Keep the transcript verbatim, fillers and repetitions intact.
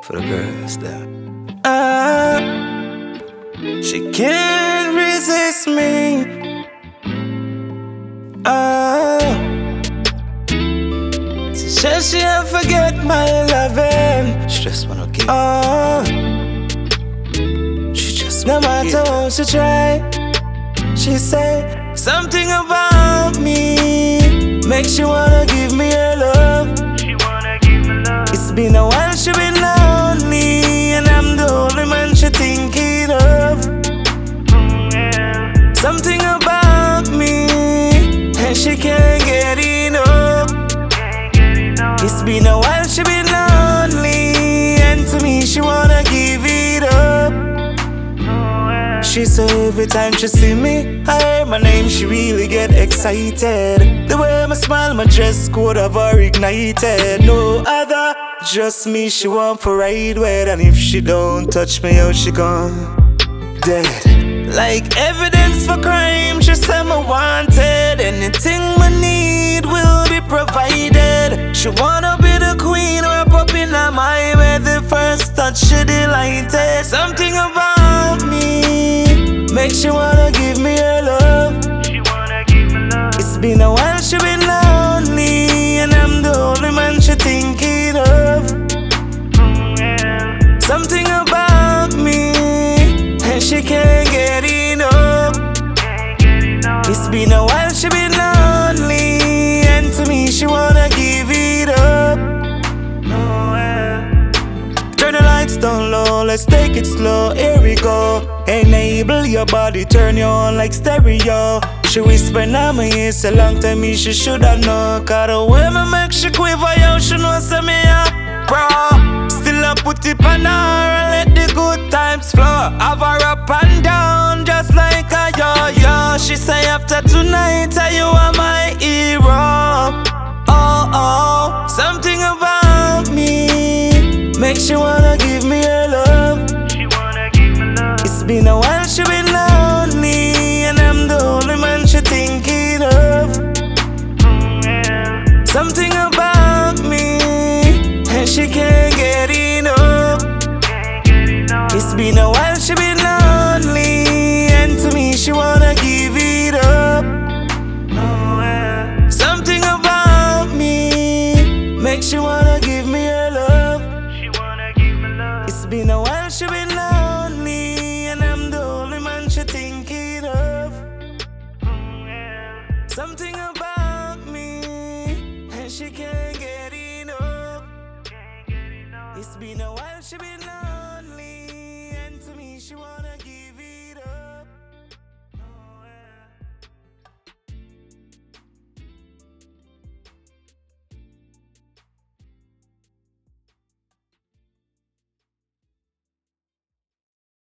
for the girls there. Ah, she can't resist me. Ah, she says she ain't forget my loving. She just wanna give. Ah, she just no matter how she try. She say something about me makes you wanna give me her love. She wanna give me love. It's been a while she been lonely, and I'm the only man she thinking of. Mm, yeah. Something about me, and she can't get enough. Can't get enough. It's been a while she been lonely, and to me she wanna give it up. Oh, yeah. She say every time she see me, I hear my name, she really get excited. The way my smile, my dress code have her ignited. No other, just me she want for ride with. And if she don't touch me, how she gone? Dead. Like evidence for crime, she say me wanted. Anything me need will be provided. She wanna be the queen, wrap up in her mind. With the first touch she delighted. Something about me makes you wanna give me her love. She wanna give me love. It's been a while she been lonely, and I'm the only man she thinking of. Mm, yeah. Something about me, and she can't get enough. Can't get enough. It's been a while she been lonely, and to me she wanna give it up. Oh, yeah. Turn the lights down low, let's take it slow, here we go. Enable your body, turn you on like stereo. She whisper now my ear, so long time me she shoulda know. Cause the way me make she quiver, yo, she know say me a pro. Still I put it on her and let the good times flow. Have her up and down just like a yo-yo. She say after tonight, you are my hero. Oh, oh, something about me makes you wanna give me her love. She wanna give me love. It's been a while she been lonely, and I'm the only man she thinking of. Mm, yeah. Something about me, and she can't get enough. Can't get enough. It's been a while she been lonely, and to me she wanna give it up. Oh, yeah. Something about me makes you wanna give me her love. She wanna give me love. It's been a while she been lonely, and I'm the only man she thinking of. Mm, yeah. Something about me, and she can't get enough. Can't get enough. It's been a while she been lonely, and to me she wanna